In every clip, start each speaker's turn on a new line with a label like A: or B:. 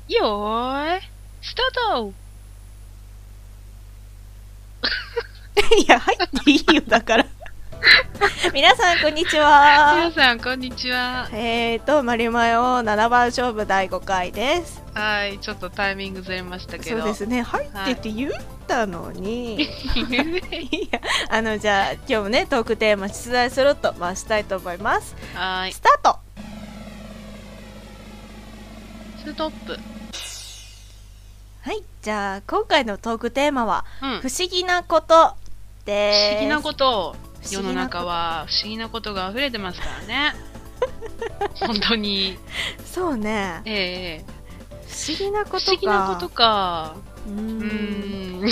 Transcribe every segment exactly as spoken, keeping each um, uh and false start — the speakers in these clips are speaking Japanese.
A: よーい、スタート。
B: いや、入っていいよ、だから。皆さん、こんにちは。
A: 皆さん、こんにちは。
B: えーと、マリマヨななばん勝負だいごかいです。
A: はい、ちょっとタイミングずれましたけど。
B: そうですね、入ってって言ったのに。いや、あの、じゃあ、今日もね、トークテーマ出題すると回したいと思います。
A: はい。
B: スタート。
A: ストップ。
B: はい、じゃあ、今回のトークテーマは、
A: うん、
B: 不思議なことです。
A: 不思議なこと。世の中は不思議なことが溢れてますからね。本当に。
B: そうね。
A: ええ
B: 不思議なことか。
A: 不思議なことか。
B: うーん。
A: うーん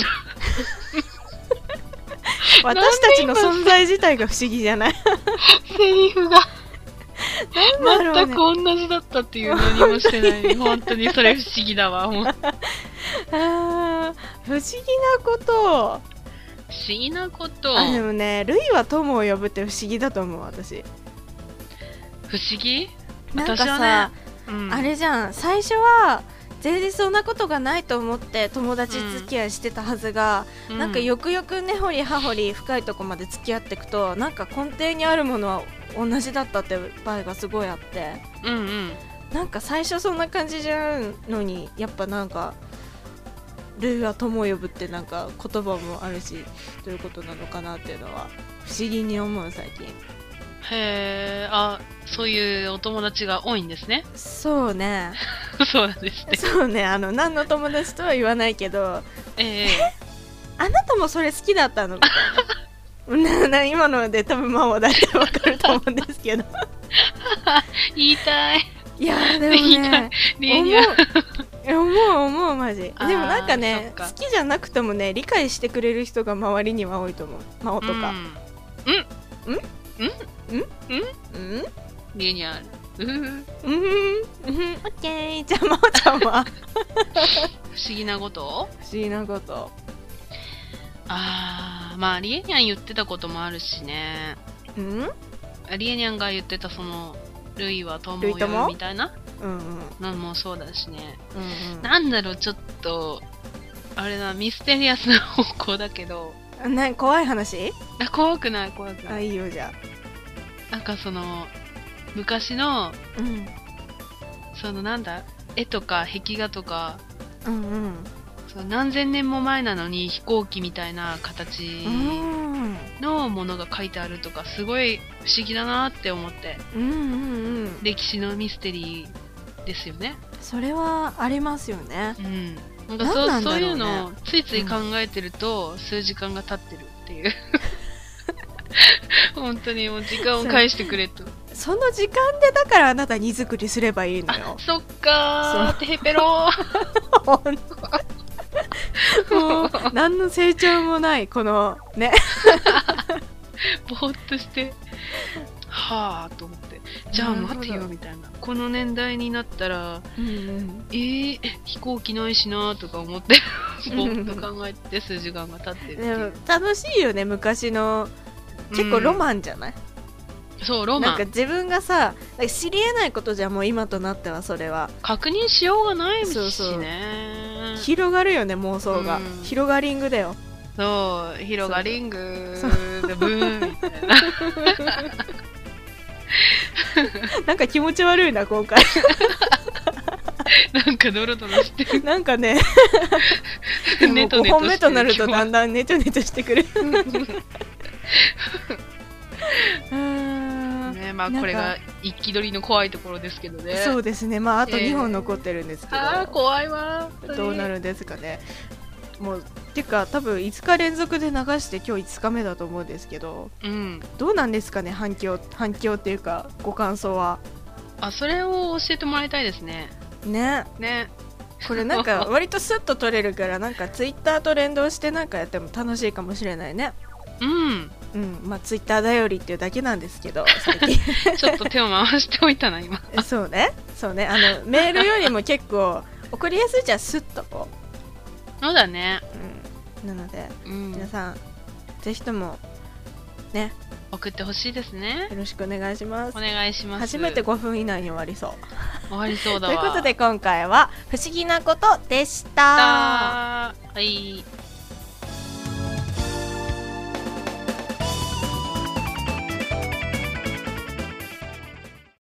B: 私たちの存在自体が不思議じゃない？
A: セリフが
B: なんだろうね、
A: 全く同じだったっていう何もしてない。本当にそれ不思議だわ。もう
B: あー不思議なこと
A: 不思議なこと
B: あでもね、ルイは友を呼ぶって不思議だと思う。私
A: 不思議
B: なんかさ、
A: 私はね、うん、
B: あれじゃん、最初は全然そんなことがないと思って友達付き合いしてたはずが、うん、なんかよくよく根掘り葉掘り深いとこまで付き合っていくと、なんか根底にあるものは同じだったって場合がすごいあって、
A: うんうん、
B: なんか最初そんな感じじゃんのに、やっぱなんかルイは友を呼ぶってなんか言葉もあるし、どういうことなのかなっていうのは不思議に思う最近。
A: へー、あ、そういうお友達が多いんですね。
B: そうね
A: そうなんですね。
B: そうね、あの何の友達とは言わないけど、
A: ええ
B: あなたもそれ好きだったのみたいななな今ので多分ママだってわかると思うんですけど
A: 言いたい。
B: いやでもね思う思う思うマジ。でもなんかね、か好きじゃなくてもね、理解してくれる人が周りには多いと思う。マオとか。
A: うん。
B: うん。
A: うん。
B: うん。
A: うん。家にある。うん。うん。
B: うん。オッケー。じゃあマオちゃんは
A: 不思議なこと？
B: 不思議なこと。
A: あー、まあリエニャン言ってたこともあるしね。
B: うん？
A: リエニャンが言ってたそのルイは友を呼ぶみたいなのもそうだしね、うんうん、なんだろう、ちょっとあれだ、ミステリアスな方向だけど。
B: な怖い話？
A: あ、怖くない怖くない。
B: あ、いいよじゃ
A: あ。なんかその昔の、
B: うん、
A: そのなんだ、絵とか壁画とか、
B: うんうん、
A: その何千年も前なのに飛行機みたいな形のものが書いてあるとか、すごい不思議だなって思って、
B: うんうんうん、
A: 歴史のミステリーですよね。
B: それはありますよね。
A: うん、なんか そ, なん、ね、そういうのをついつい考えてると、うん、数時間が経ってるっていう本当にもう時間を返してくれと。
B: その時間でだからあなた荷造りすればいいのよ。
A: そっかー、テヘペロー
B: もう何の成長もないこのね
A: ぼーっとしてはぁと思って、じゃあ待てよみたいな、この年代になったら、うんうん、えー、飛行機ないしなとか思ってぼーっと考えて数時間が経ってるっていう。でも
B: 楽しいよね、昔の。結構ロマンじゃない？
A: うん、そうロマン。
B: なんか自分がさ、知り得ないことじゃもう今となってはそれは
A: 確認しようがないしね。そうそう、
B: 広がるよね、妄想が、うん、広がリングだよ。
A: そう、広がリングでブーンみたいな
B: なんか気持ち悪いな今回
A: なんかドロドロしてる。
B: なんかね
A: ネトネトしてる。ご
B: ほんめとなるとだんだんネチョネチョしてくる
A: ね、まあこれが一気取りの怖いところですけどね。
B: そうですね、まああとにほん残ってるんですけど、え
A: ー、あー怖いわ。
B: どうなるんですかね。もうてか多分いつか連続で流して今日いつかめだと思うんですけど、うん、どうなんですかね、反響反響っていうかご感想は。
A: あ、それを教えてもらいたいですね。
B: ね
A: ね、
B: これなんか割とスッと取れるからなんかツイッターと連動してなんかやっても楽しいかもしれないね。
A: うん
B: うん、まあツイッター頼りっていうだけなんですけど最近
A: ちょっと手を回しておいたな今
B: そうねそうね、あのメールよりも結構送りやすいじゃん、スッとこ
A: う。そうだね、
B: うん、なので、
A: うん、
B: 皆さんぜひともね、
A: 送ってほしいですね。
B: よろしくお願いします。
A: お願いします。
B: 初めてごふん以内に終わりそう。
A: 終わりそうだわ。
B: ということで今回は不思議なことでした。
A: はい。